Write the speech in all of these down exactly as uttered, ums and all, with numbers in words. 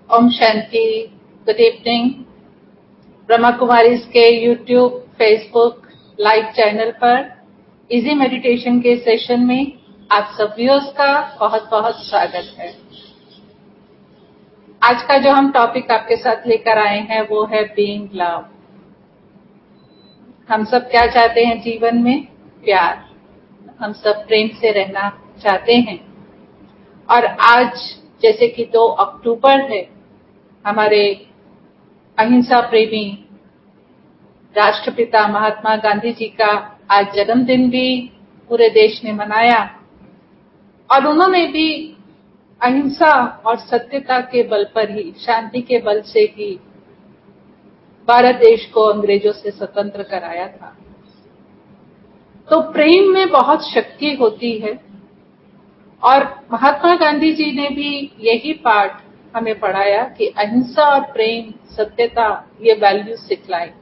ओम शांति। Good evening. Brahma Kumaris के YouTube, Facebook live channel पर इजी मेडिटेशन के सेशन में आप सब व्यूअर्स का बहुत बहुत स्वागत है। आज का जो हम टॉपिक आपके साथ लेकर आए हैं वो है बीइंग लव। हम सब क्या चाहते हैं जीवन में? प्यार। हम सब प्रेम से रहना चाहते हैं। और आज जैसे कि दो अक्टूबर है, हमारे अहिंसा प्रेमी राष्ट्रपिता महात्मा गांधी जी का आज जन्मदिन भी पूरे देश ने मनाया और उन्होंने भी अहिंसा और सत्यता के बल पर ही, शांति के बल से ही भारत देश को अंग्रेजों से स्वतंत्र कराया था। तो प्रेम में बहुत शक्ति होती है और महात्मा गांधी जी ने भी यही पाठ हमें पढ़ाया कि अहिंसा और प्रेम, सत्यता, ये वैल्यूज सिखलाए।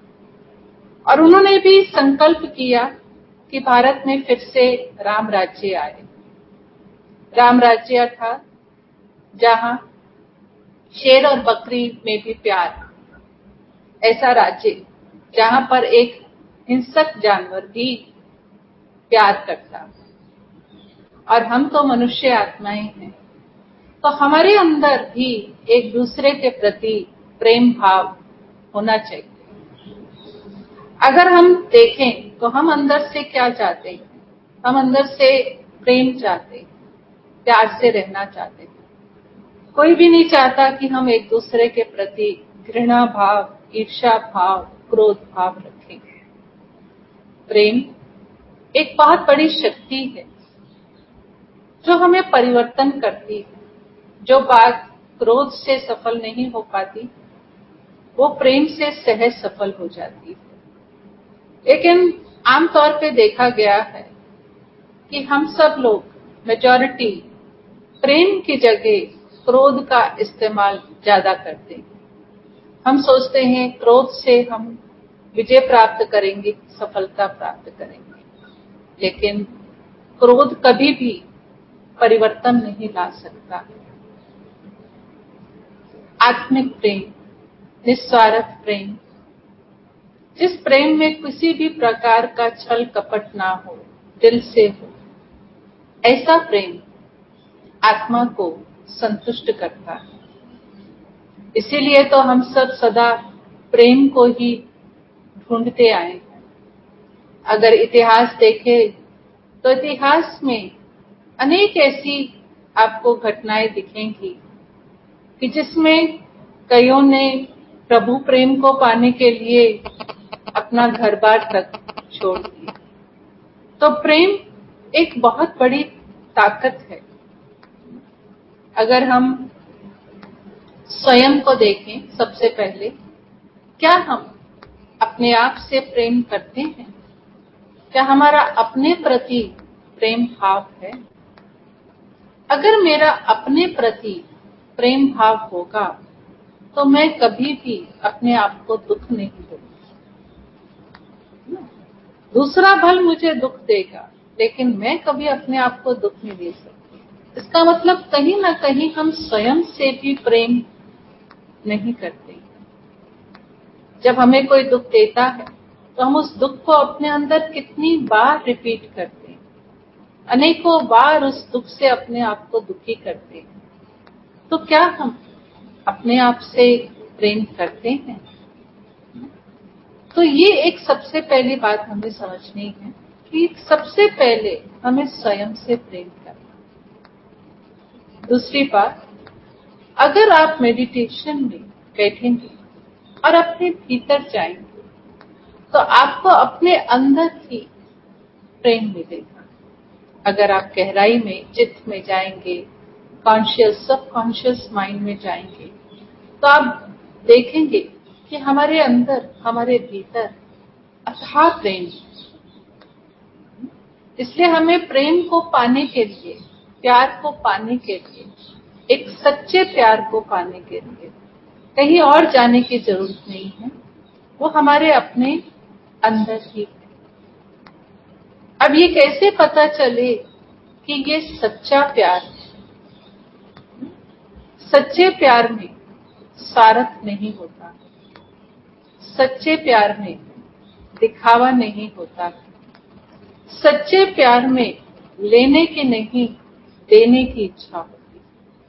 और उन्होंने भी संकल्प किया कि भारत में फिर से राम राज्य आए। राम राज्य अर्थात जहां शेर और बकरी में भी प्यार, ऐसा राज्य जहां पर एक हिंसक जानवर भी प्यार करता। और हम तो मनुष्य आत्माएं हैं, तो हमारे अंदर भी एक दूसरे के प्रति प्रेम भाव होना चाहिए। अगर हम देखें तो हम अंदर से क्या चाहते हैं? हम अंदर से प्रेम चाहते हैं, प्यार से रहना चाहते हैं। कोई भी नहीं चाहता कि हम एक दूसरे के प्रति घृणा भाव, ईर्ष्या भाव, क्रोध भाव रखें। प्रेम एक बहुत बड़ी शक्ति है जो हमें परिवर्तन करती है। जो बात क्रोध से सफल नहीं हो पाती, वो प्रेम से सहज सफल हो जाती है। लेकिन आमतौर पे देखा गया है कि हम सब लोग, मेजॉरिटी, प्रेम की जगह क्रोध का इस्तेमाल ज्यादा करते हैं। हम सोचते हैं क्रोध से हम विजय प्राप्त करेंगे, सफलता प्राप्त करेंगे। लेकिन क्रोध कभी भी परिवर्तन नहीं ला सकता। आत्मिक प्रेम, निस्वार्थ प्रेम, जिस प्रेम में किसी भी प्रकार का छल कपट ना हो, दिल से हो, ऐसा प्रेम आत्मा को संतुष्ट करता है। इसीलिए तो हम सब सदा प्रेम को ही ढूंढते आए हैं। अगर इतिहास देखें तो इतिहास में अनेक ऐसी आपको घटनाएं दिखेंगी कि जिसमें कईयों ने प्रभु प्रेम को पाने के लिए अपना घर बार तक छोड़ दिया। तो प्रेम एक बहुत बड़ी ताकत है। अगर हम स्वयं को देखें, सबसे पहले क्या हम अपने आप से प्रेम करते हैं? क्या हमारा अपने प्रति प्रेम भाव है? अगर मेरा अपने प्रति प्रेम भाव होगा तो मैं कभी भी अपने आप को दुख नहीं दूंगी। दूसरा भल मुझे दुख देगा, लेकिन मैं कभी अपने आप को दुख नहीं दे सकती। इसका मतलब कहीं ना कहीं हम स्वयं से भी प्रेम नहीं करते। जब हमें कोई दुख देता है तो हम उस दुख को अपने अंदर कितनी बार रिपीट करते हैं, अनेकों बार उस दुख से अपने आप को दुखी करते हैं। तो क्या हम अपने आप से प्रेम करते हैं? तो ये एक सबसे पहली बात हमें समझनी है कि सबसे पहले हमें स्वयं से प्रेम करना। दूसरी बात, अगर आप मेडिटेशन में बैठेंगे और अपने भीतर जाएंगे तो आपको अपने अंदर ही प्रेम मिलेगा। अगर आप गहराई में, चित्त में जाएंगे, कॉन्शियस, सबकॉन्शियस माइंड में जाएंगे तो आप देखेंगे कि हमारे अंदर, हमारे भीतर अथाह प्रेम है। इसलिए हमें प्रेम को पाने के लिए, प्यार को पाने के लिए, एक सच्चे प्यार को पाने के लिए कहीं और जाने की जरूरत नहीं है। वो हमारे अपने अंदर ही है। अब ये कैसे पता चले कि ये सच्चा प्यार है? सच्चे प्यार में स्वार्थ नहीं होता, सच्चे प्यार में दिखावा नहीं होता, सच्चे प्यार में लेने की नहीं देने की इच्छा होती।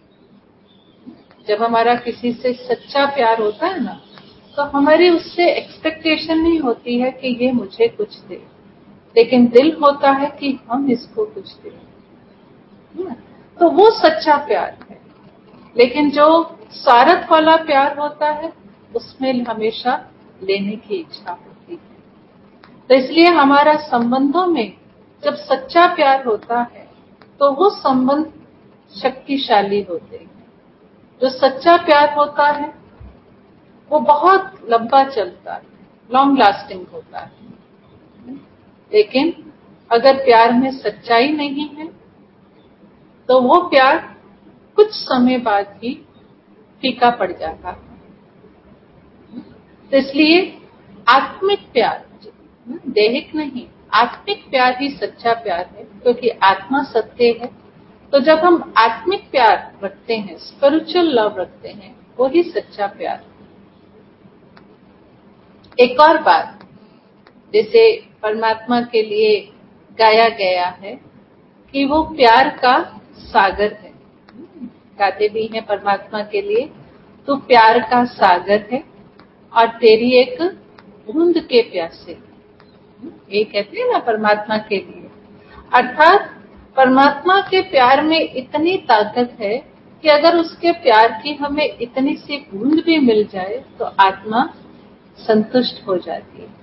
जब हमारा किसी से सच्चा प्यार होता है ना, तो हमारी उससे एक्सपेक्टेशन नहीं होती है कि ये मुझे कुछ दे, लेकिन दिल होता है कि हम इसको कुछ दें। तो वो सच्चा प्यार है। लेकिन जो स्वार्थ वाला प्यार होता है, उसमें हमेशा लेने की इच्छा होती है। तो इसलिए हमारा संबंधों में जब सच्चा प्यार होता है तो वो संबंध शक्तिशाली होते हैं। जो सच्चा प्यार होता है वो बहुत लंबा चलता है, लॉन्ग लास्टिंग होता है। लेकिन अगर प्यार में सच्चाई नहीं है तो वो प्यार कुछ समय बाद ही फीका पड़ जाता है। तो इसलिए आत्मिक प्यार, दैहिक नहीं, आत्मिक प्यार ही सच्चा प्यार है, क्योंकि आत्मा सत्य है। तो जब हम आत्मिक प्यार रखते हैं, स्पिरिचुअल लव रखते हैं, वो ही सच्चा प्यार है। एक और बात, जैसे परमात्मा के लिए गाया गया है कि वो प्यार का सागर है। गाते भी हैं परमात्मा के लिए, तू प्यार का सागर है और तेरी एक बूंद के प्यासे। ये कहते हैं ना परमात्मा के लिए, अर्थात परमात्मा के प्यार में इतनी ताकत है कि अगर उसके प्यार की हमें इतनी सी बूंद भी मिल जाए तो आत्मा संतुष्ट हो जाती है।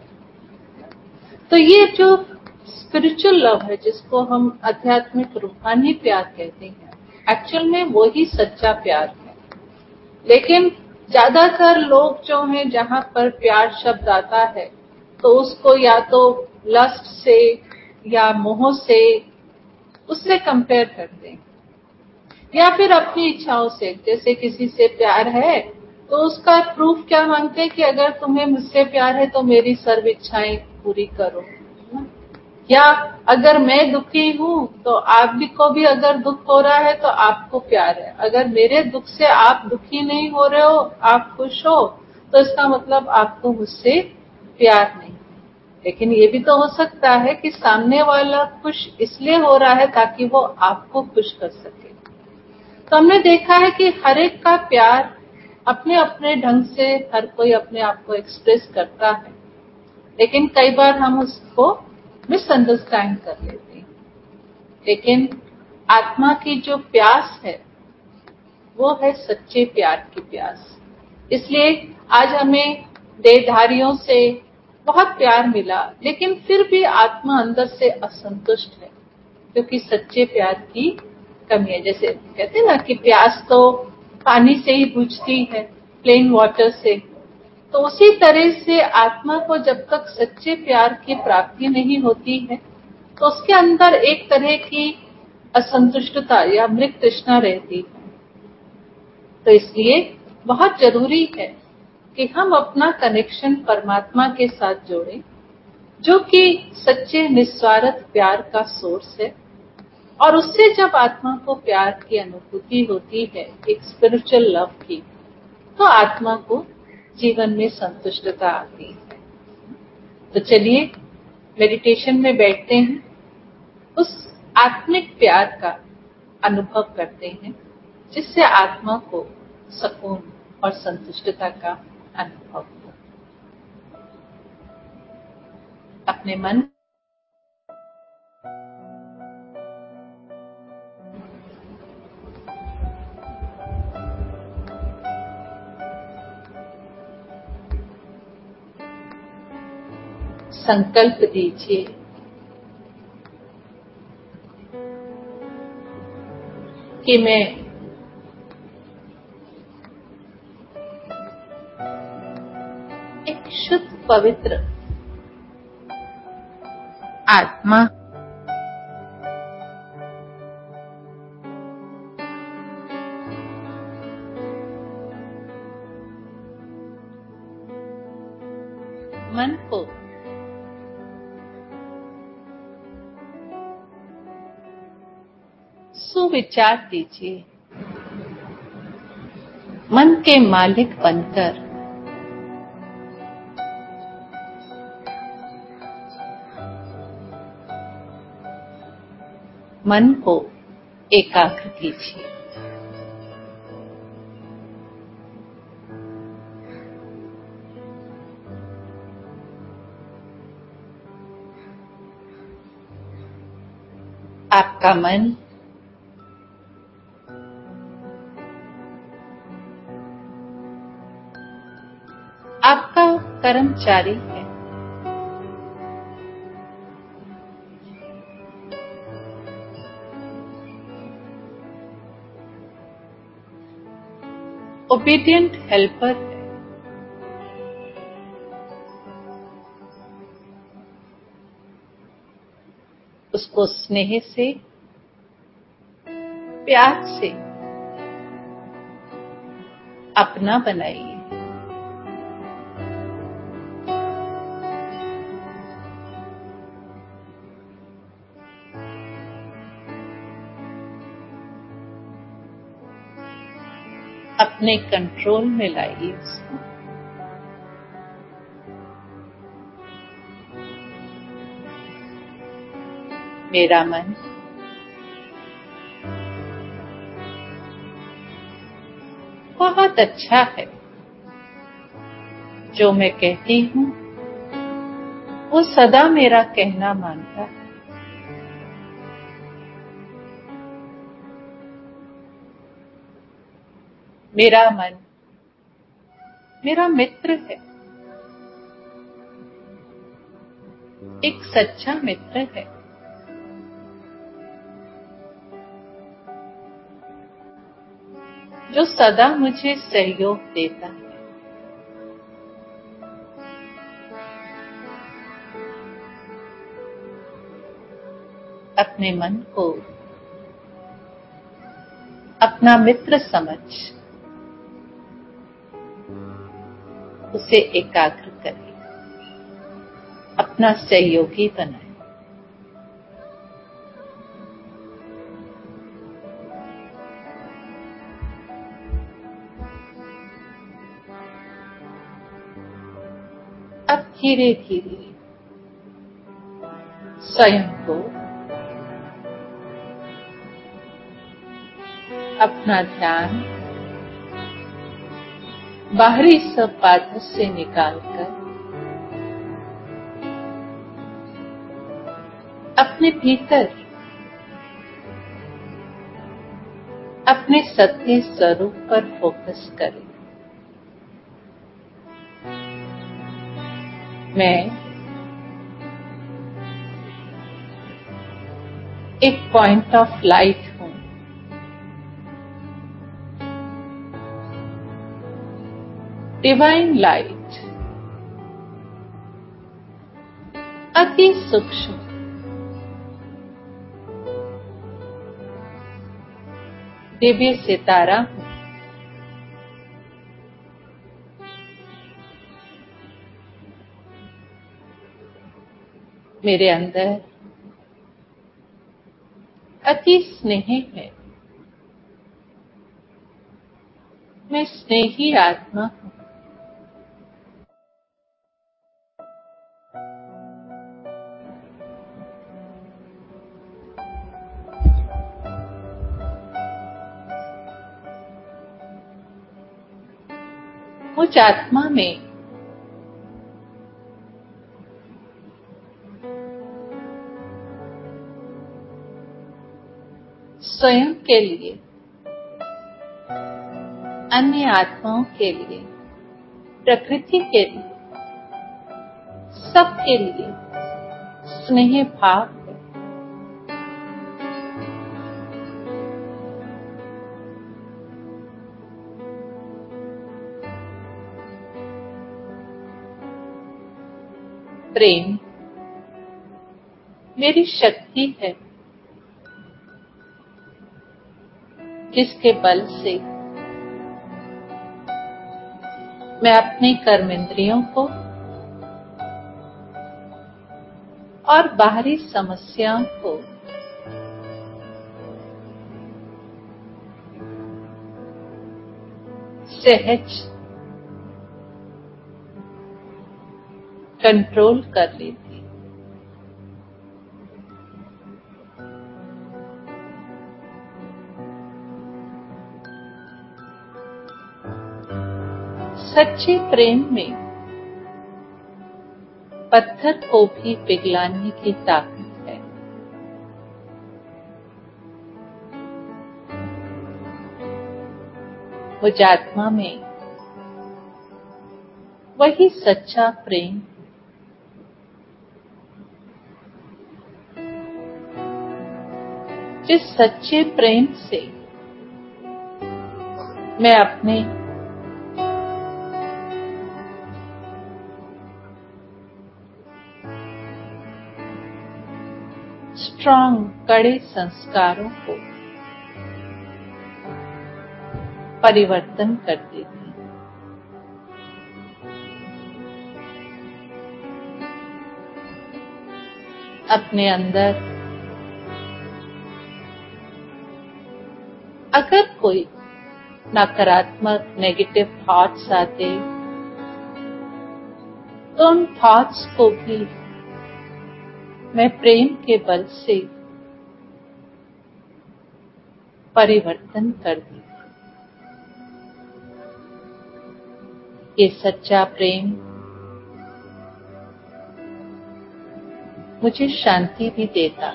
तो ये जो स्पिरिचुअल लव है, जिसको हम आध्यात्मिक रूहानी प्यार कहते हैं, एक्चुअल में वो ही सच्चा प्यार है। लेकिन ज्यादातर लोग जो हैं, जहां पर प्यार शब्द आता है तो उसको या तो लस्ट से या मोह से उससे कंपेयर करते हैं, या फिर अपनी इच्छाओं से। जैसे किसी से प्यार है तो उसका प्रूफ क्या मांगते हैं कि अगर तुम्हें मुझसे प्यार है तो मेरी सर्व इच्छाएं पूरी करो, या अगर मैं दुखी हूं तो आप भी को भी अगर दुख हो रहा है तो आपको प्यार है, अगर मेरे दुख से आप दुखी नहीं हो रहे हो, आप खुश हो, तो इसका मतलब आपको मुझसे प्यार नहीं। लेकिन ये भी तो हो सकता है कि सामने वाला खुश इसलिए हो रहा है ताकि वो आपको खुश कर सके। तो हमने देखा है कि हर एक का प्यार अपने अपने ढंग से हर कोई अपने आप को एक्सप्रेस करता है, लेकिन कई बार हम उसको मिसअंडरस्टैंड कर लेते हैं। लेकिन आत्मा की जो प्यास है वो है सच्चे प्यार की प्यास। इसलिए आज हमें देहधारियों से बहुत प्यार मिला, लेकिन फिर भी आत्मा अंदर से असंतुष्ट है, क्योंकि सच्चे प्यार की कमी है। जैसे कहते हैं ना कि प्यास तो पानी से ही बुझती है, प्लेन वाटर से। तो उसी तरह से आत्मा को जब तक सच्चे प्यार की प्राप्ति नहीं होती है तो उसके अंदर एक तरह की असंतुष्टता या मृत तृष्णा रहती है। तो इसलिए बहुत जरूरी है कि हम अपना कनेक्शन परमात्मा के साथ जोड़ें, जो कि सच्चे निस्वार्थ प्यार का सोर्स है। और उससे जब आत्मा को प्यार की अनुभूति होती है, एक स्पिरिचुअल लव की, तो आत्मा को जीवन में संतुष्टता आती है। तो चलिए मेडिटेशन में बैठते हैं, उस आत्मिक प्यार का अनुभव करते हैं, जिससे आत्मा को सुकून और संतुष्टता का अनुभव हो। अपने मन संकल्प दीजिए कि मैं एक शुद्ध पवित्र आत्मा मन को सुविचार दीजिए। मन के मालिक बनकर मन को एकाग्र कीजिए। आपका मन आपका कर्मचारी है। ओबीडिएंट हेल्पर है। उसको स्नेह से, प्यार से अपना बनाइए। अपने कंट्रोल में लाइए उसको। मेरा मन बहुत अच्छा है। जो मैं कहती हूँ वो सदा मेरा कहना मानता है। मेरा मन मेरा मित्र है, एक सच्चा मित्र है। जो सदा मुझे सहयोग देता है। अपने मन को अपना मित्र समझ उसे एकाग्र करें, अपना सहयोगी बनाएं। अब धीरे धीरे स्वयं को अपना ध्यान बाहरी सब बाधा से निकालकर अपने भीतर अपने सत्य स्वरूप पर फोकस करें। मैं एक पॉइंट ऑफ लाइट हूं। डिवाइन लाइट, अति सूक्ष्म, दिव्य सितारा हूं। मेरे अंदर अति स्नेह है। मैं स्नेही आत्मा हूं। मुझ आत्मा में स्वयं के लिए, अन्य आत्माओं के लिए, प्रकृति के लिए, सबके लिए स्नेह भाव है। प्रेम मेरी शक्ति है, जिसके बल से मैं अपने कर्मेंद्रियों को और बाहरी समस्याओं को सहज कंट्रोल कर लेती। सच्चे प्रेम में पत्थर को भी पिघलाने की ताकत है। मुझ आत्मा में वही सच्चा प्रेम, जिस सच्चे प्रेम से मैं अपने स्ट्रांग कड़े संस्कारों को परिवर्तन कर देती हूँ। अपने अंदर अगर कोई नकारात्मक नेगेटिव थॉट्स आते तो उन थॉट्स को भी मैं प्रेम के बल से परिवर्तन कर दी। ये सच्चा प्रेम मुझे शांति भी देता,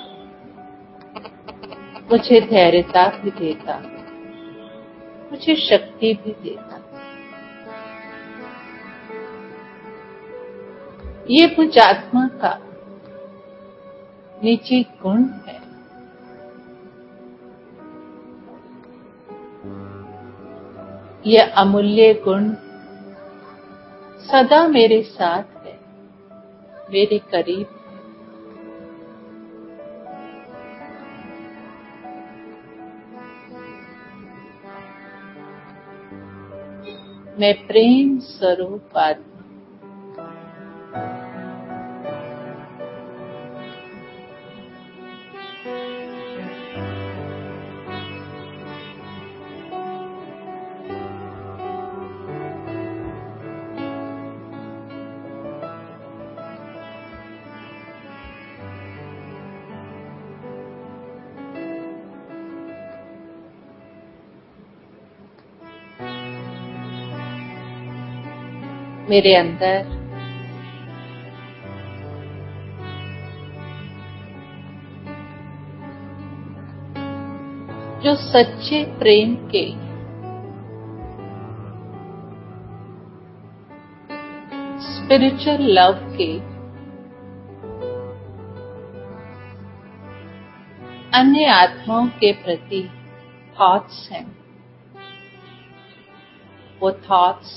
मुझे धैर्यता भी देता, मुझे शक्ति भी देता। ये मुझ आत्मा का निजी गुण है। यह अमूल्य गुण सदा मेरे साथ है, मेरे करीब है। मैं प्रेम स्वरूप आत्मा। मेरे अंदर जो सच्चे प्रेम के स्पिरिचुअल लव के अन्य आत्माओं के प्रति थॉट्स हैं, वो थॉट्स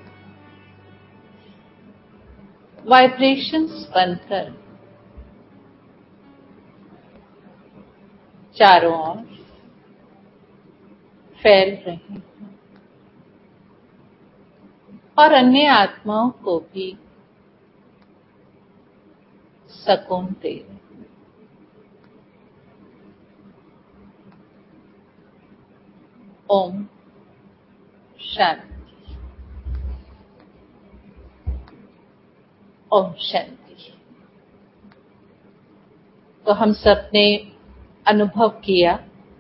वाइब्रेशंस बनकर चारों ओर फैल रहे हैं और अन्य आत्माओं को भी सुकून दे रहे हैं। ओम शांति। ओम शांति। तो हम सब ने अनुभव किया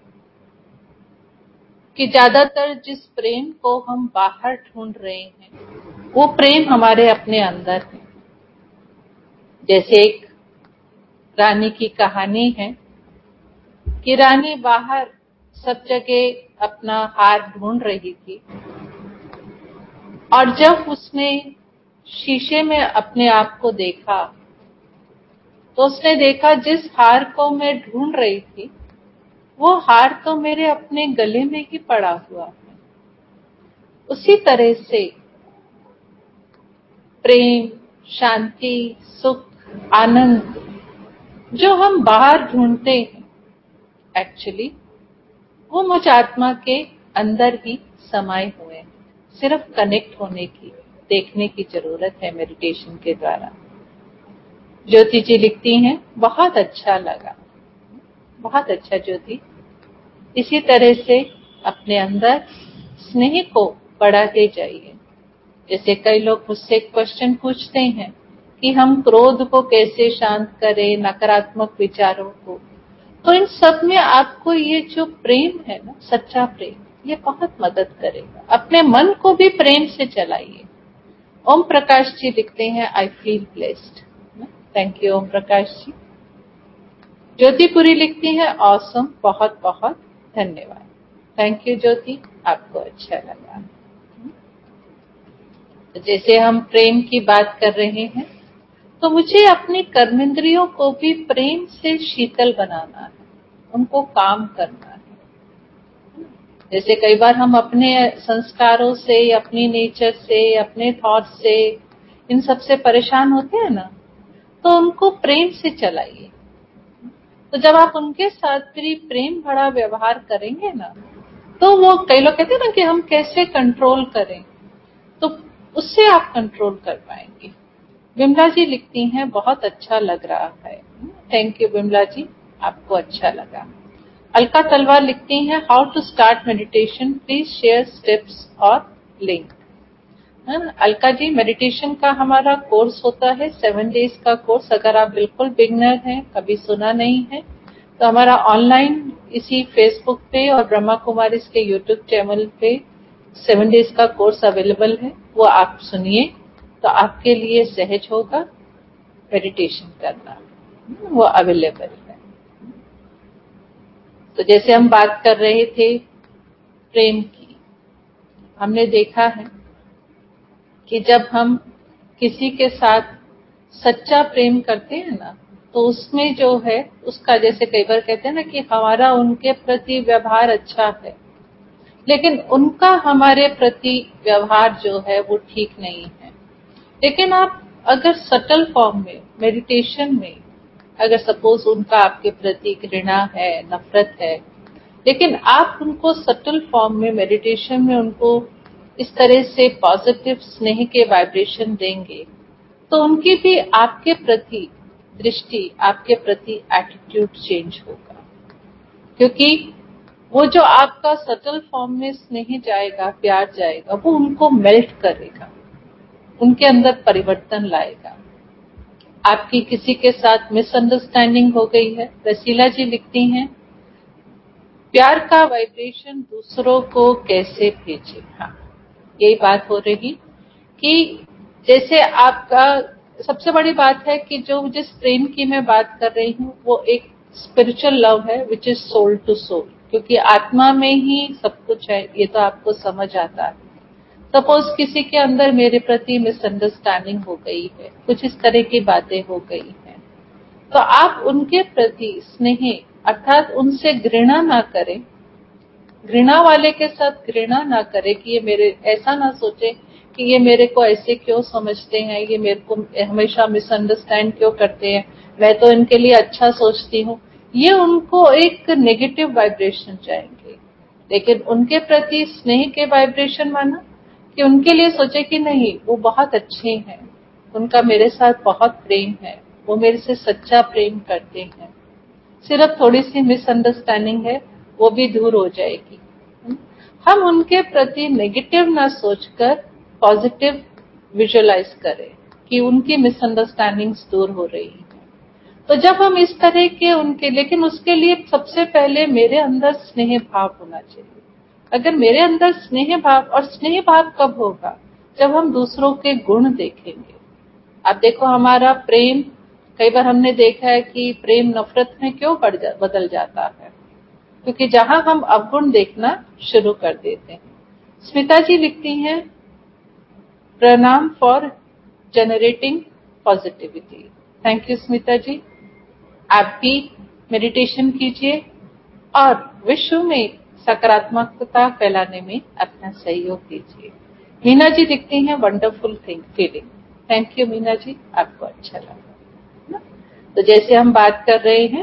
कि ज्यादातर जिस प्रेम को हम बाहर ढूंढ रहे हैं वो प्रेम हमारे अपने अंदर है। जैसे एक रानी की कहानी है कि रानी बाहर सब जगह अपना हार ढूंढ रही थी और जब उसने शीशे में अपने आप को देखा तो उसने देखा जिस हार को मैं ढूंढ रही थी वो हार तो मेरे अपने गले में ही पड़ा हुआ है। उसी तरह से प्रेम, शांति, सुख, आनंद जो हम बाहर ढूंढते हैं एक्चुअली वो मुझ आत्मा के अंदर ही समाये हुए हैं। सिर्फ कनेक्ट होने की, देखने की जरूरत है मेडिटेशन के द्वारा। ज्योति जी लिखती हैं, बहुत अच्छा लगा, बहुत अच्छा ज्योति। इसी तरह से अपने अंदर स्नेह को बढ़ाते जाइए। जैसे कई लोग मुझसे क्वेश्चन पूछते हैं कि हम क्रोध को कैसे शांत करें, नकारात्मक विचारों को, तो इन सब में आपको ये जो प्रेम है ना, सच्चा प्रेम, ये बहुत मदद करेगा। अपने मन को भी प्रेम से चलाइए। ओम प्रकाश जी लिखते हैं, I feel blessed. Thank you Om Prakash ji. Jyotipuri लिखती है, ऑसम, बहुत बहुत धन्यवाद। थैंक यू ज्योति, आपको अच्छा लगा। जैसे हम प्रेम की बात कर रहे हैं, तो मुझे अपनी कर्मेंद्रियों को भी प्रेम से शीतल बनाना है, उनको काम करना है। जैसे कई बार हम अपने संस्कारों से, अपनी नेचर से, अपने थॉट से, इन सब से परेशान होते हैं ना, तो उनको प्रेम से चलाइए। तो जब आप उनके साथ भी प्रेम भरा व्यवहार करेंगे ना, तो वो, कई लोग कहते हैं ना कि हम कैसे कंट्रोल करें, तो उससे आप कंट्रोल कर पाएंगे। विमला जी लिखती हैं, बहुत अच्छा लग रहा है। थैंक यू विमला जी, आपको अच्छा लगा। अलका तलवार लिखती हैं, how to start meditation, please share steps और लिंक। अलका जी, मेडिटेशन का हमारा कोर्स होता है, सेवन डेज का कोर्स। अगर आप बिल्कुल बिगनर हैं, कभी सुना नहीं है, तो हमारा ऑनलाइन इसी फेसबुक पे और ब्रह्मा कुमारी के यूट्यूब चैनल पे सेवन डेज का कोर्स अवेलेबल है। वो आप सुनिए तो आपके लिए सहज होगा मेडिटेशन करना, वो अवेलेबल है। तो जैसे हम बात कर रहे थे प्रेम की, हमने देखा है कि जब हम किसी के साथ सच्चा प्रेम करते हैं ना, तो उसमें जो है उसका, जैसे कई बार कहते हैं ना कि हमारा उनके प्रति व्यवहार अच्छा है, लेकिन उनका हमारे प्रति व्यवहार जो है वो ठीक नहीं है। लेकिन आप अगर सटल फॉर्म में, मेडिटेशन में, अगर सपोज उनका आपके प्रति घृणा है, नफरत है, लेकिन आप उनको सटल फॉर्म में मेडिटेशन में उनको इस तरह से पॉजिटिव स्नेह के वाइब्रेशन देंगे, तो उनकी भी आपके प्रति दृष्टि, आपके प्रति एटीट्यूड चेंज होगा। क्योंकि वो जो आपका सटल फॉर्म में स्नेह जाएगा, प्यार जाएगा, वो उनको मेल्ट करेगा, उनके अंदर परिवर्तन लाएगा। आपकी किसी के साथ मिसअंडरस्टैंडिंग हो गई है, रसीला जी लिखती हैं, प्यार का वाइब्रेशन दूसरों को कैसे भेजे। हाँ, यही बात हो रही कि जैसे आपका, सबसे बड़ी बात है कि जो जिस प्रेम की मैं बात कर रही हूँ वो एक स्पिरिचुअल लव है, which is soul to soul, क्योंकि आत्मा में ही सब कुछ है, ये तो आपको समझ आता है। सपोज किसी के अंदर मेरे प्रति मिसअंडरस्टैंडिंग हो गई है, कुछ इस तरह की बातें हो गई हैं, तो आप उनके प्रति स्नेह अर्थात उनसे घृणा ना करें, घृणा वाले के साथ घृणा ना करें कि ये मेरे, ऐसा ना सोचे कि ये मेरे को ऐसे क्यों समझते हैं, ये मेरे को हमेशा मिसअंडरस्टैंड क्यों करते हैं, मैं तो इनके लिए अच्छा सोचती हूँ, ये उनको एक नेगेटिव वाइब्रेशन जाएंगे। लेकिन उनके प्रति स्नेह के वाइब्रेशन माना कि उनके लिए सोचे कि नहीं, वो बहुत अच्छे हैं, उनका मेरे साथ बहुत प्रेम है, वो मेरे से सच्चा प्रेम करते हैं, सिर्फ थोड़ी सी मिसअंडरस्टैंडिंग है, वो भी दूर हो जाएगी। हम उनके प्रति नेगेटिव ना सोचकर पॉजिटिव विजुअलाइज करें कि उनकी मिसअंडरस्टैंडिंग्स दूर हो रही है। तो जब हम इस तरह के उनके, लेकिन उसके लिए सबसे पहले मेरे अंदर स्नेह भाव होना चाहिए। अगर मेरे अंदर स्नेह भाव, और स्नेह भाव कब होगा, जब हम दूसरों के गुण देखेंगे। अब देखो हमारा प्रेम, कई बार हमने देखा है कि प्रेम नफरत में क्यों बढ़ जा, बदल जाता है, क्योंकि जहां हम अवगुण देखना शुरू कर देते हैं। स्मिता जी लिखती हैं, प्रणाम for generating positivity. Thank you Smita ji, आप भी मेडिटेशन कीजिए और विश्व में सकारात्मकता फैलाने में अपना सहयोग दीजिए। मीना जी लिखती हैं, wonderful thing feeling. Thank you Meena ji, आपको अच्छा लगा। तो जैसे हम बात कर रहे हैं,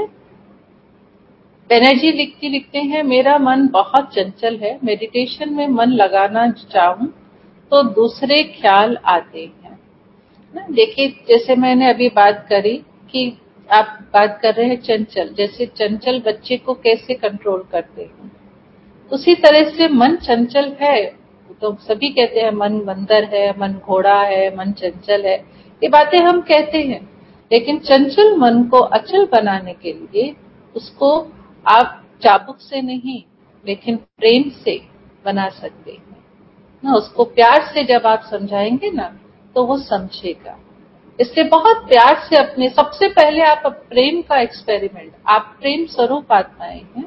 बेनर्जी लिखती लिखते हैं, मेरा मन बहुत चंचल है, मेडिटेशन में मन लगाना चाहूं तो दूसरे ख्याल आते हैं। देखिए, जैसे मैंने अभी बात करी कि आप बात कर रहे हैं चंचल, जैसे चंचल बच्चे को कैसे कंट्रोल करते हैं, उसी तरह से मन चंचल है तो सभी कहते हैं मन बंदर है, मन घोड़ा है, मन चंचल है, ये बातें हम कहते हैं। लेकिन चंचल मन को अचल बनाने के लिए उसको आप चाबुक से नहीं लेकिन प्रेम से बना सकते हैं ना। उसको प्यार से जब आप समझाएंगे ना तो वो समझेगा। इसलिए बहुत प्यार से अपने, सबसे पहले आप प्रेम का एक्सपेरिमेंट, आप प्रेम स्वरूप आत्माएं हैं,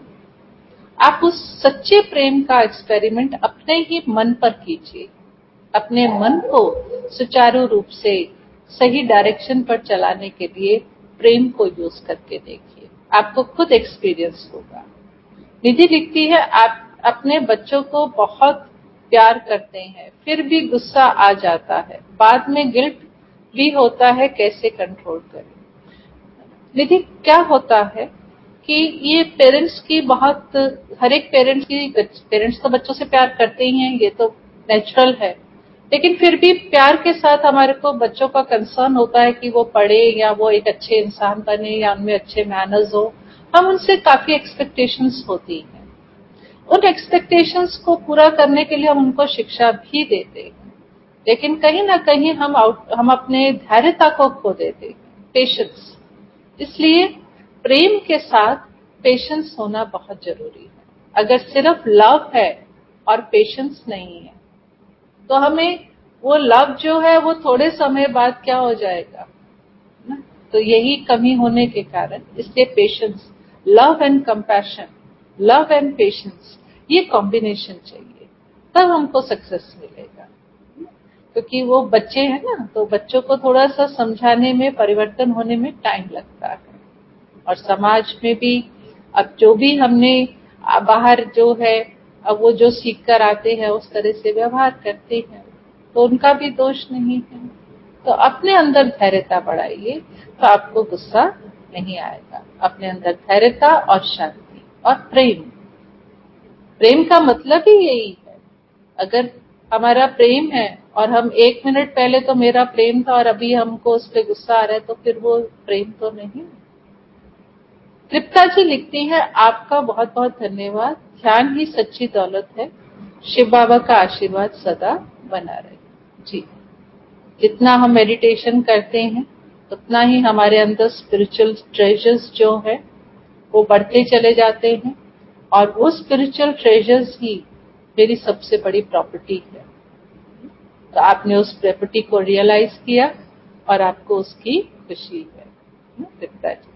आप उस सच्चे प्रेम का एक्सपेरिमेंट अपने ही मन पर कीजिए। अपने मन को सुचारू रूप से सही डायरेक्शन पर चलाने के लिए प्रेम को यूज करके देखिए, आपको खुद एक्सपीरियंस होगा। निधि लिखती है, आप अपने बच्चों को बहुत प्यार करते हैं फिर भी गुस्सा आ जाता है, बाद में गिल्ट भी होता है, कैसे कंट्रोल करें। निधि क्या होता है कि ये पेरेंट्स की बहुत, हर एक पेरेंट्स की, पेरेंट्स तो बच्चों से प्यार करते ही हैं, ये तो नेचुरल है, लेकिन फिर भी प्यार के साथ हमारे को बच्चों का कंसर्न होता है कि वो पढ़े या वो एक अच्छे इंसान बने या उनमें अच्छे मैनर्स हो। हम उनसे काफी एक्सपेक्टेशंस होती हैं, उन एक्सपेक्टेशंस को पूरा करने के लिए हम उनको शिक्षा भी देते हैं, लेकिन कहीं ना कहीं हम आउट हम अपने धैर्यता को खो देते हैं, पेशेंस। इसलिए प्रेम के साथ पेशेंस होना बहुत जरूरी है। अगर सिर्फ लव है और पेशेंस नहीं है तो हमें वो लव जो है वो थोड़े समय बाद क्या हो जाएगा ना। तो यही कमी होने के कारण, इसलिए patience, love and compassion, love and patience, ये कॉम्बिनेशन चाहिए, तब हमको सक्सेस मिलेगा। क्योंकि वो बच्चे हैं ना, तो बच्चों को थोड़ा सा समझाने में, परिवर्तन होने में टाइम लगता है। और समाज में भी अब जो भी हमने बाहर जो है, अब वो जो सीख कर आते हैं उस तरह से व्यवहार करते हैं, तो उनका भी दोष नहीं है। तो अपने अंदर धैर्यता बढ़ाइए तो आपको गुस्सा नहीं आएगा। अपने अंदर धैर्यता और शांति और प्रेम, प्रेम का मतलब ही यही है। अगर हमारा प्रेम है और हम एक मिनट पहले तो मेरा प्रेम था और अभी हमको उस पर गुस्सा आ रहा है, तो फिर वो प्रेम तो नहीं। तृप्ता जी लिखती हैं, आपका बहुत बहुत धन्यवाद, ध्यान ही सच्ची दौलत है, शिव बाबा का आशीर्वाद सदा बना रहे। जी, जितना हम मेडिटेशन करते हैं उतना ही हमारे अंदर स्पिरिचुअल ट्रेजर्स जो है वो बढ़ते चले जाते हैं, और वो स्पिरिचुअल ट्रेजर्स ही मेरी सबसे बड़ी प्रॉपर्टी है। तो आपने उस प्रॉपर्टी को रियलाइज किया और आपको उसकी खुशी है। तृप्ता जी,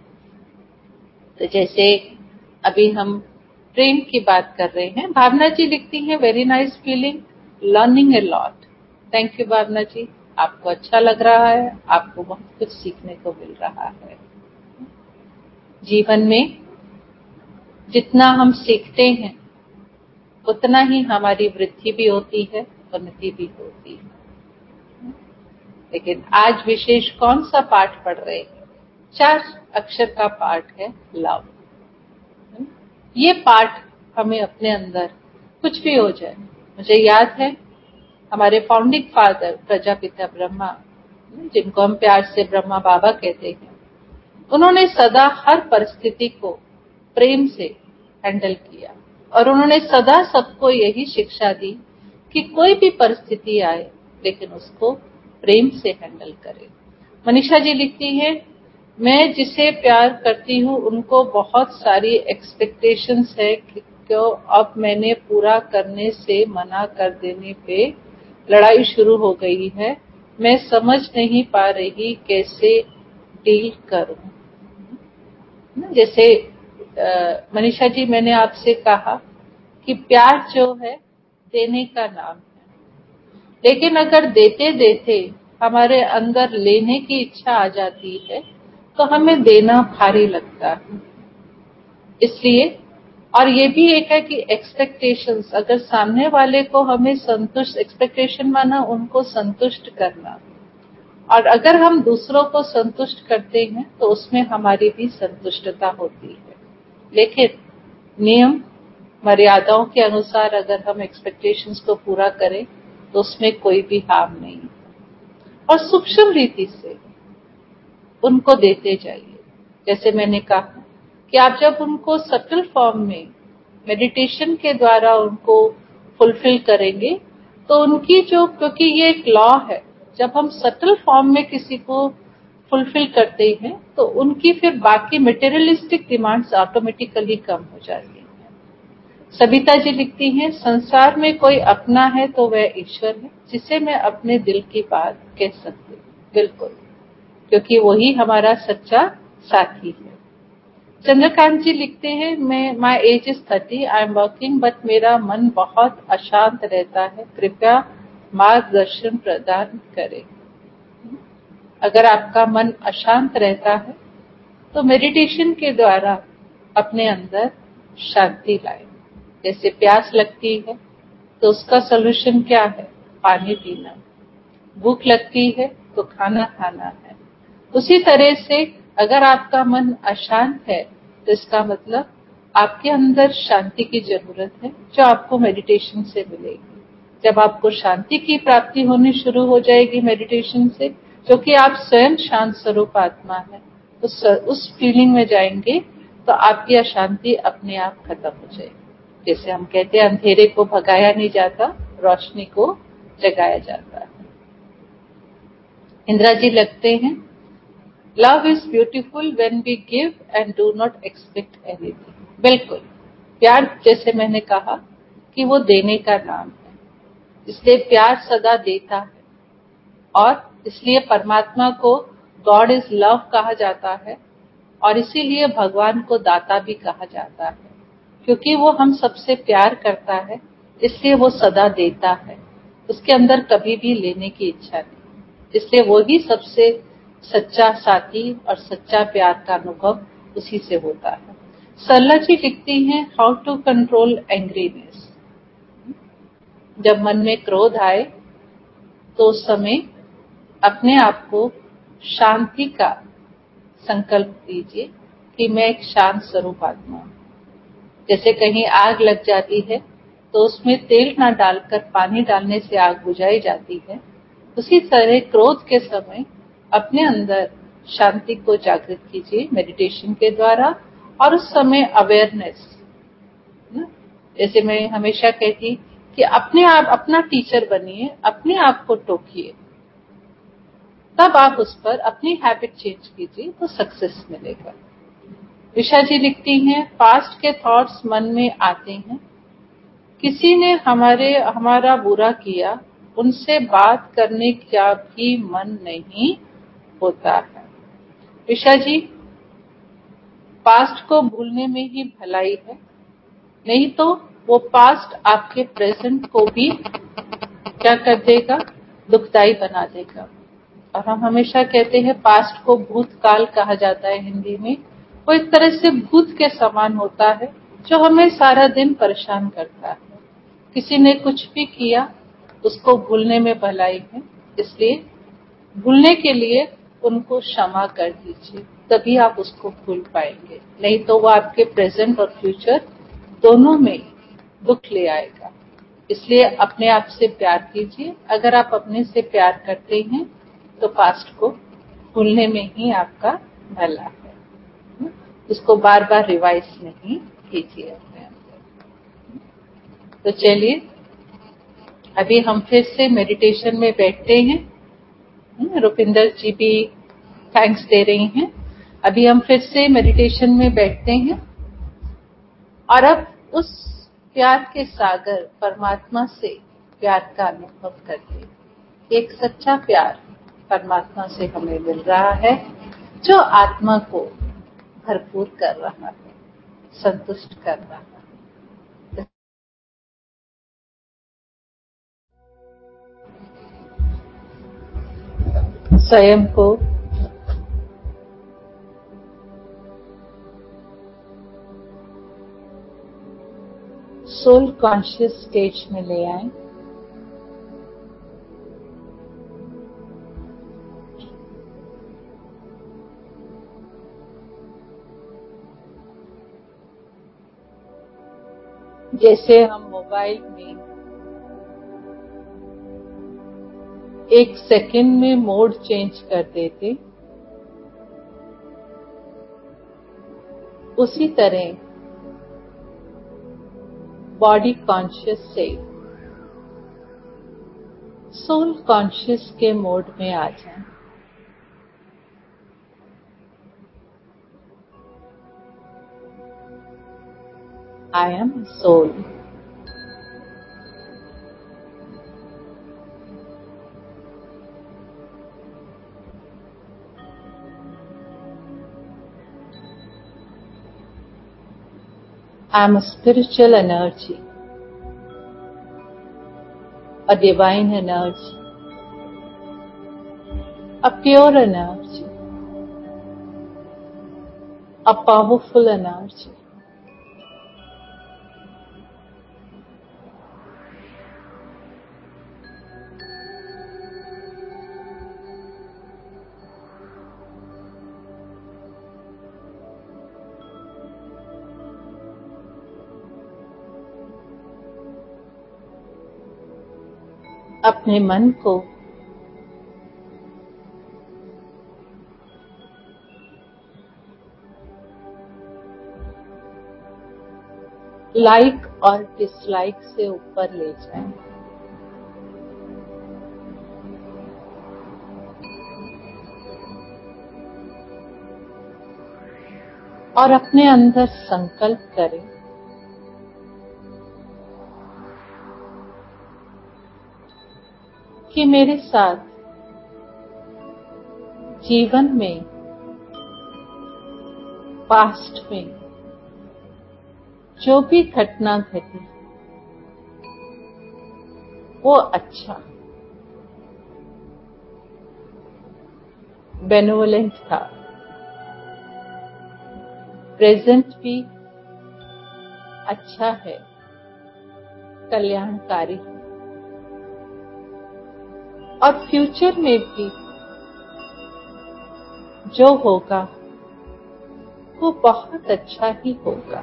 तो जैसे अभी हम प्रेम की बात कर रहे हैं, भावना जी लिखती हैं, very nice feeling, learning a lot. Thank you Bhavna ji, आपको अच्छा लग रहा है, आपको बहुत कुछ सीखने को मिल रहा है। जीवन में जितना हम सीखते हैं उतना ही हमारी वृद्धि भी होती है, उन्नति भी होती है। लेकिन आज विशेष कौन सा पाठ पढ़ रहे हैं? चार अक्षर का पाठ है, लव। ये पाठ हमें अपने अंदर, कुछ भी हो जाए, मुझे याद है हमारे फाउंडिंग फादर प्रजापिता ब्रह्मा, जिनको हम प्यार से ब्रह्मा बाबा कहते हैं, उन्होंने सदा हर परिस्थिति को प्रेम से हैंडल किया, और उन्होंने सदा सबको यही शिक्षा दी कि कोई भी परिस्थिति आए लेकिन उसको प्रेम से हैंडल करें। मनीषा जी लिखती है, मैं जिसे प्यार करती हूँ उनको बहुत सारी एक्सपेक्टेशंस है, क्यों अब मैंने पूरा करने से मना कर देने पे लड़ाई शुरू हो गई है, मैं समझ नहीं पा रही कैसे डील करूं। जैसे मनीषा जी, मैंने आपसे कहा कि प्यार जो है देने का नाम है, लेकिन अगर देते देते हमारे अंदर लेने की इच्छा आ जाती है तो हमें देना भारी लगता है। इसलिए, और ये भी एक है कि एक्सपेक्टेशंस, अगर सामने वाले को हमें संतुष्ट, एक्सपेक्टेशन माना उनको संतुष्ट करना, और अगर हम दूसरों को संतुष्ट करते हैं तो उसमें हमारी भी संतुष्टता होती है। लेकिन नियम मर्यादाओं के अनुसार अगर हम एक्सपेक्टेशंस को पूरा करें तो उसमें कोई भी हार्म नहीं, और सूक्ष्म रीति से उनको देते जाइए। जैसे मैंने कहा कि आप जब उनको सटल फॉर्म में मेडिटेशन के द्वारा उनको फुलफिल करेंगे तो उनकी जो, क्योंकि ये एक लॉ है, जब हम सटल फॉर्म में किसी को फुलफिल करते हैं तो उनकी फिर बाकी मटेरियलिस्टिक डिमांड्स ऑटोमेटिकली कम हो जाती हैं। सबिता जी लिखती हैं, संसार में कोई अपना है तो वह ईश्वर है, जिसे मैं अपने दिल की बात कह सकती हूँ। बिल्कुल, क्योंकि वही हमारा सच्चा साथी है। चंद्रकांत जी लिखते हैं, मैं my age is thirty, I am working but मेरा मन बहुत अशांत रहता है, कृपया मार्गदर्शन प्रदान करें। अगर आपका मन अशांत रहता है तो मेडिटेशन के द्वारा अपने अंदर शांति लाएं। जैसे प्यास लगती है तो उसका सॉल्यूशन क्या है? पानी पीना। भूख लगती है तो खाना खाना है। उसी तरह से अगर आपका मन अशांत है तो इसका मतलब आपके अंदर शांति की जरूरत है, जो आपको मेडिटेशन से मिलेगी। जब आपको शांति की प्राप्ति होनी शुरू हो जाएगी मेडिटेशन से, क्योंकि आप स्वयं शांत स्वरूप आत्मा है, तो उस फीलिंग में जाएंगे तो आपकी अशांति अपने आप खत्म हो जाएगी। जैसे हम कहते हैं, अंधेरे को भगाया नहीं जाता, रोशनी को जगाया जाता है। इंदिरा जी लगते हैं, love is beautiful when we give and do not expect anything. बिल्कुल, प्यार जैसे मैंने कहा कि वो देने का नाम है, इसलिए प्यार सदा देता है। और इसलिए परमात्मा को गॉड इज लव कहा जाता है, और इसीलिए भगवान को दाता भी कहा जाता है, क्योंकि वो हम सबसे प्यार करता है, इसलिए वो सदा देता है। उसके अंदर कभी भी लेने की इच्छा नहीं, इसलिए वो ही सबसे सच्चा साथी और सच्चा प्यार का अनुभव उसी से होता है। सरला जी लिखती हैं, हाउ टू कंट्रोल एंग्रीनेस। जब मन में क्रोध आए तो उस समय अपने आप को शांति का संकल्प दीजिए कि मैं एक शांत स्वरूप आत्मा हूं। जैसे कहीं आग लग जाती है तो उसमें तेल ना डालकर पानी डालने से आग बुझाई जाती है, उसी तरह क्रोध के समय अपने अंदर शांति को जागृत कीजिए मेडिटेशन के द्वारा। और उस समय अवेयरनेस, जैसे मैं हमेशा कहती कि अपने आप अपना टीचर बनिए, अपने आप को टोकिए, तब आप उस पर अपनी हैबिट चेंज कीजिए तो सक्सेस मिलेगा। विशा जी लिखती हैं, पास्ट के थॉट्स मन में आते हैं, किसी ने हमारे हमारा बुरा किया, उनसे बात करने का भी मन नहीं होता है। विशा जी, पास्ट को भूलने में ही भलाई है, नहीं तो वो पास्ट आपके प्रेजेंट को भी क्या कर देगा? दुखदाई बना देगा। और हम हमेशा कहते हैं पास्ट को भूतकाल कहा जाता है हिंदी में। वो एक तरह से भूत के समान होता है जो हमें सारा दिन परेशान करता है। किसी ने कुछ भी किया, उसको भूलने में भलाई है, इसलिए भूलने के लिए उनको क्षमा कर दीजिए, तभी आप उसको भूल पाएंगे। नहीं तो वो आपके प्रेजेंट और फ्यूचर दोनों में दुख ले आएगा। इसलिए अपने आप से प्यार कीजिए। अगर आप अपने से प्यार करते हैं तो पास्ट को भूलने में ही आपका भला है, उसको बार बार रिवाइज नहीं कीजिए अपने अंदर। तो चलिए अभी हम फिर से मेडिटेशन में बैठते हैं। रुपिंदर जी भी थैंक्स दे रही हैं। अभी हम फिर से मेडिटेशन में बैठते हैं और अब उस प्यार के सागर परमात्मा से प्यार का अनुभव करते। एक सच्चा प्यार परमात्मा से हमें मिल रहा है जो आत्मा को भरपूर कर रहा है, संतुष्ट कर रहा है। स्वयं को सोल कॉन्शियस स्टेज में ले आए। जैसे हम मोबाइल में एक सेकंड में मोड चेंज कर देते, उसी तरह बॉडी कॉन्शियस से सोल कॉन्शियस के मोड में आ जाएं। I am soul. I am a spiritual energy, a divine energy, a pure energy, a powerful energy. अपने मन को लाइक और डिसलाइक से ऊपर ले जाएं। और अपने अंदर संकल्प करें कि मेरे साथ जीवन में, पास्ट में जो भी घटना घटी वो अच्छा, बेनेवोलेंट था। प्रेजेंट भी अच्छा है, कल्याणकारी। और फ्यूचर में भी जो होगा वो बहुत अच्छा ही होगा।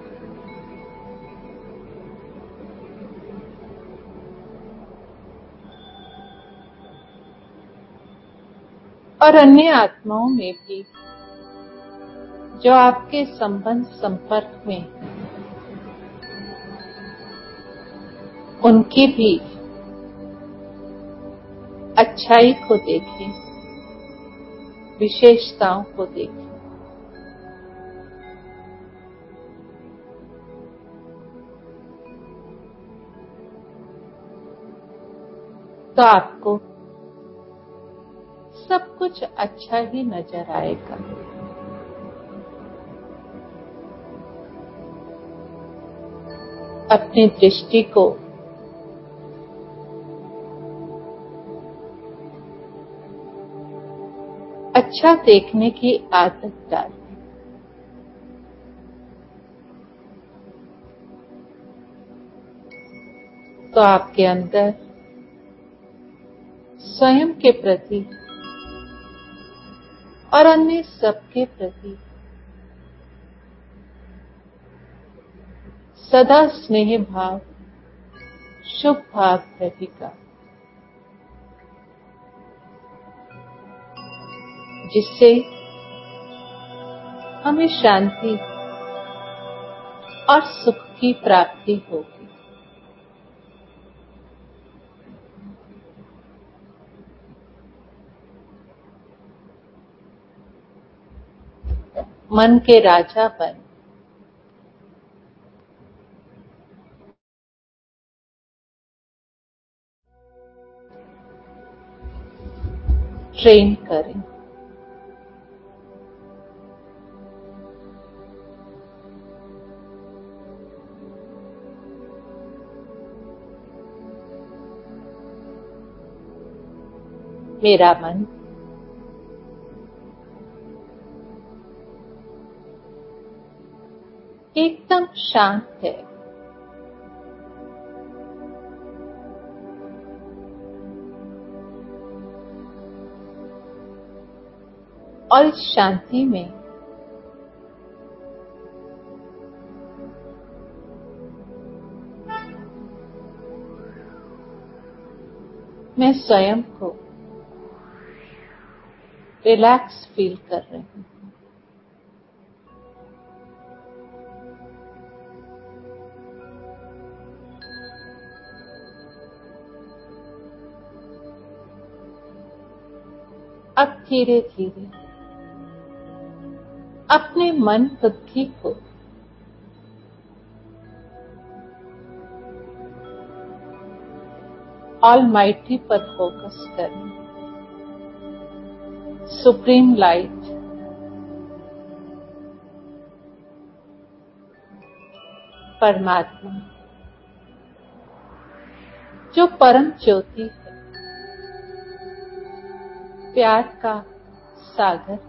और अन्य आत्माओं में भी जो आपके संबंध संपर्क में हैं, उनकी भी अच्छाई को देखें, विशेषताओं को देखें। तो आपको सब कुछ अच्छा ही नजर आएगा। अपनी दृष्टि को अच्छा देखने की आदत डालें। तो आपके अंदर स्वयं के प्रति और अन्य सबके प्रति सदा स्नेह भाव, शुभ भाव रहेगा, जिससे हमें शांति और सुख की प्राप्ति होगी। मन के राजा बन ट्रेन करें। मेरा मन एकदम शांत है। और इस शांति में मैं स्वयं को रिलैक्स फील कर रही हूँ। अब धीरे धीरे अपने मन बुद्धि को ऑलमाइटी पर फोकस करें। सुप्रीम लाइट, परमात्मा, जो परम ज्योति है, प्यार का सागर,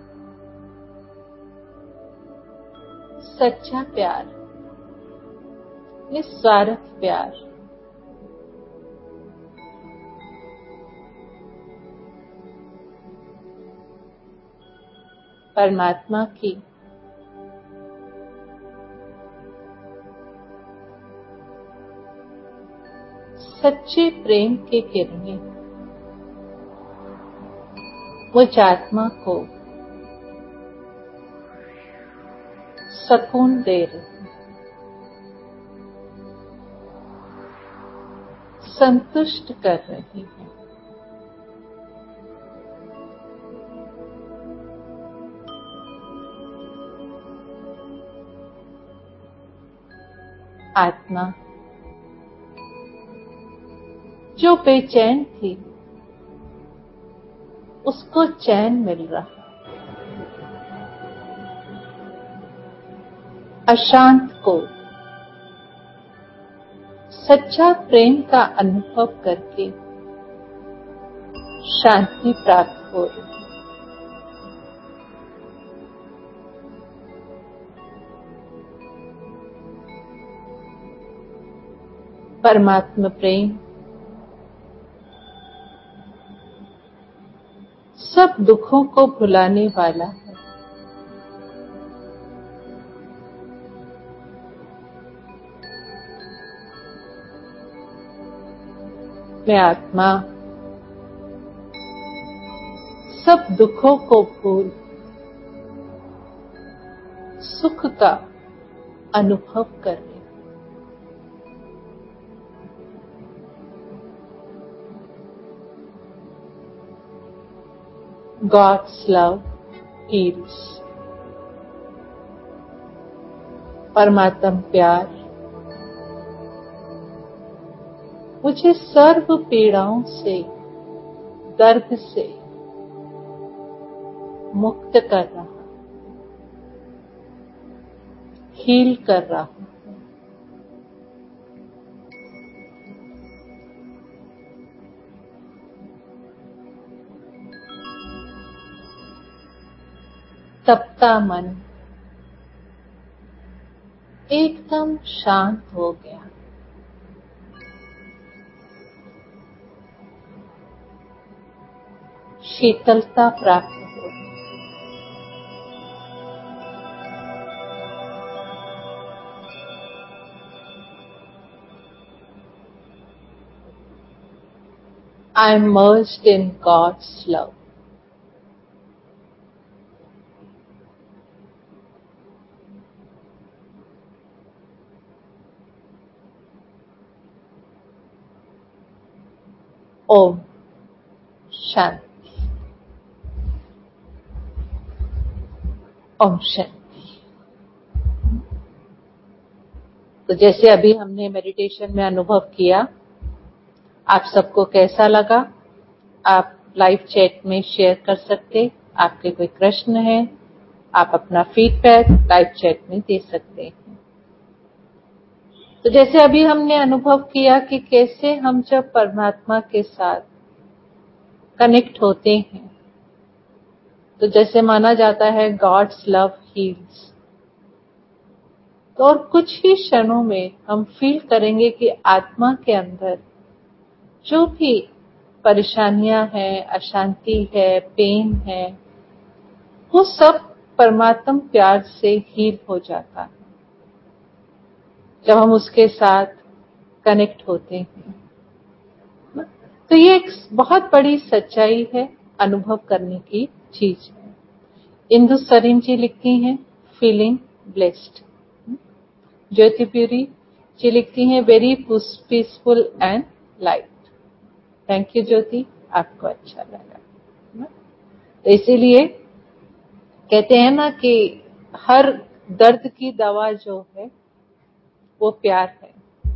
सच्चा प्यार, निस्वार्थ प्यार, परमात्मा की सच्चे प्रेम की किरणें मुझ आत्मा को सुकून दे रही, संतुष्ट कर रही है। आत्मा जो बेचैन थी, उसको चैन मिल रहा। अशांत को सच्चा प्रेम का अनुभव करके शांति प्राप्त हो रही। परमात्मा प्रेम सब दुखों को भुलाने वाला है। मैं आत्मा सब दुखों को भूल सुख का अनुभव कर रही। God's love heals. परमात्मा प्यार मुझे सर्व पीड़ाओं से, दर्द से मुक्त कर रहा, हील कर रहा। तपता मन एकदम शांत हो गया। शीतलता प्राप्त हो। I am merged in God's love. Om Shanti. Om Shanti. तो जैसे अभी हमने मेडिटेशन में अनुभव किया, आप सबको कैसा लगा? आप लाइव चैट में शेयर कर सकते। आपके कोई प्रश्न है, आप अपना फीडबैक लाइव चैट में दे सकते हैं। तो जैसे अभी हमने अनुभव किया कि कैसे हम जब परमात्मा के साथ कनेक्ट होते हैं, तो जैसे माना जाता है गॉड्स लव हील्स, तो और कुछ ही क्षणों में हम फील करेंगे कि आत्मा के अंदर जो भी परेशानियां हैं, अशांति है, पेन है, वो सब परमात्मा प्यार से हील हो जाता है जब हम उसके साथ कनेक्ट होते हैं। तो ये एक बहुत बड़ी सच्चाई है, अनुभव करने की चीज है। इंदु सरीन जी लिखती हैं फीलिंग ब्लेस्ड। ज्योति प्यूरी जी लिखती हैं very peaceful and light. Thank you Jyoti, आपको अच्छा लगा। तो इसीलिए कहते हैं ना कि हर दर्द की दवा जो है वो प्यार है।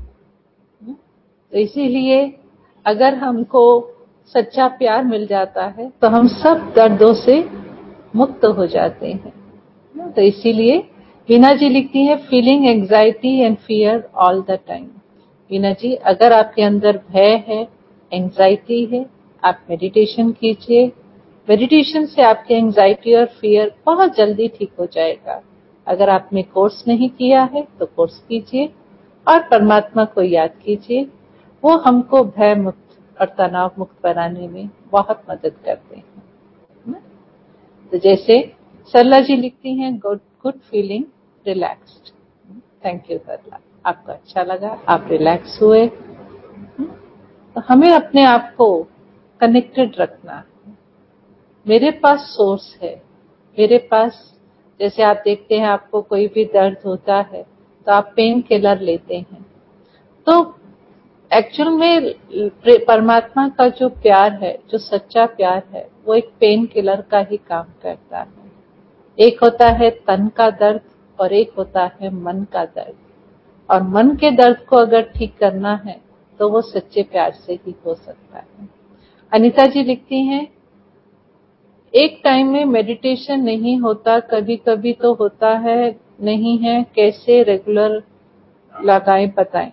तो इसीलिए अगर हमको सच्चा प्यार मिल जाता है तो हम सब दर्दों से मुक्त हो जाते हैं। तो इसीलिए वीना जी लिखती है, feeling anxiety and fear all the time. Veena ji, अगर आपके अंदर भय है, एंजाइटी है, आप मेडिटेशन कीजिए। मेडिटेशन से आपके एंजाइटी और फियर बहुत जल्दी ठीक हो जाएगा। अगर आपने कोर्स नहीं किया है तो कोर्स कीजिए और परमात्मा को याद कीजिए। वो हमको भय मुक्त और तनाव मुक्त बनाने में बहुत मदद करते हैं। तो जैसे सरला जी लिखती हैं, good good feeling relaxed. Thank you Sarla, आपको अच्छा लगा, आप रिलैक्स हुए। तो हमें अपने आप को कनेक्टेड रखना है। मेरे पास सोर्स है, मेरे पास, जैसे आप देखते हैं आपको कोई भी दर्द होता है तो आप पेन किलर लेते हैं। तो एक्चुअल में परमात्मा का जो प्यार है, जो सच्चा प्यार है, वो एक पेन किलर का ही काम करता है। एक होता है तन का दर्द और एक होता है मन का दर्द। और मन के दर्द को अगर ठीक करना है तो वो सच्चे प्यार से ही हो सकता है। अनीता जी लिखती हैं, एक टाइम में मेडिटेशन नहीं होता, कभी कभी तो होता है, नहीं है, कैसे रेगुलर लगाएं बताएं।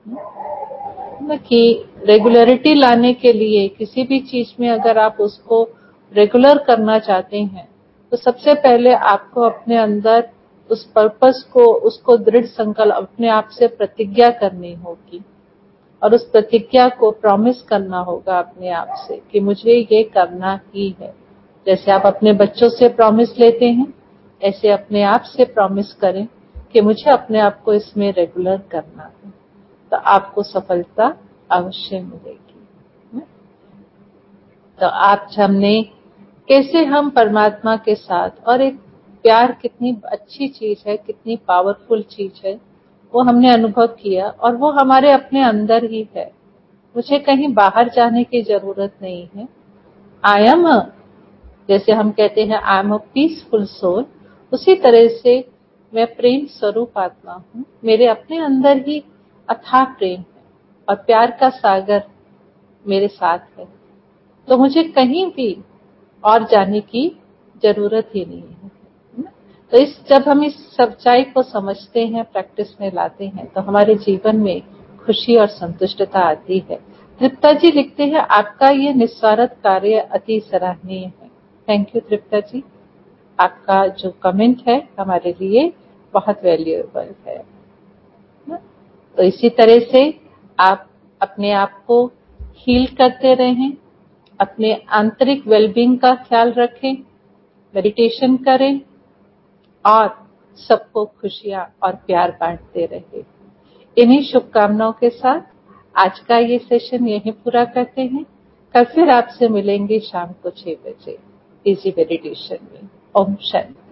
कि रेगुलरिटी लाने के लिए किसी भी चीज में अगर आप उसको रेगुलर करना चाहते हैं तो सबसे पहले आपको अपने अंदर उस पर्पस को, उसको दृढ़ संकल्प अपने आप से प्रतिज्ञा करनी होगी और उस प्रतिज्ञा को प्रॉमिस करना होगा अपने आप से कि मुझे ये करना ही है। जैसे आप अपने बच्चों से प्रॉमिस लेते हैं, ऐसे अपने आप से प्रॉमिस करें कि मुझे अपने आप को इसमें रेगुलर करना है, तो आपको सफलता अवश्य मिलेगी। तो आप हमने कैसे हम परमात्मा के साथ, और एक प्यार कितनी अच्छी चीज है, कितनी पावरफुल चीज है, वो हमने अनुभव किया और वो हमारे अपने अंदर ही है। मुझे कहीं बाहर जाने की जरूरत नहीं है। आई एम, जैसे हम कहते हैं I am a peaceful soul, उसी तरह से मैं प्रेम स्वरूप आत्मा हूँ। मेरे अपने अंदर ही अथाह प्रेम है और प्यार का सागर मेरे साथ है। तो मुझे कहीं भी और जाने की जरूरत ही नहीं है। तो इस जब हम इस सच्चाई को समझते हैं, प्रैक्टिस में लाते हैं, तो हमारे जीवन में खुशी और संतुष्टता आती है। तृप्ता जी लिखते हैं, आपका ये निस्वार्थ कार्य अति सराहनीय है। थैंक यू तृप्ता जी, आपका जो कमेंट है हमारे लिए बहुत वैल्यूएबल है। तो इसी तरह से आप अपने आप को हील करते रहें, अपने आंतरिक वेलबींग का ख्याल रखें, मेडिटेशन करें और सबको खुशियां और प्यार बांटते रहें। इन्हीं शुभकामनाओं के साथ आज का ये सेशन यहीं पूरा करते हैं। कल फिर आपसे मिलेंगे शाम को छह बजे इजी मेडिटेशन में। ओम शांति।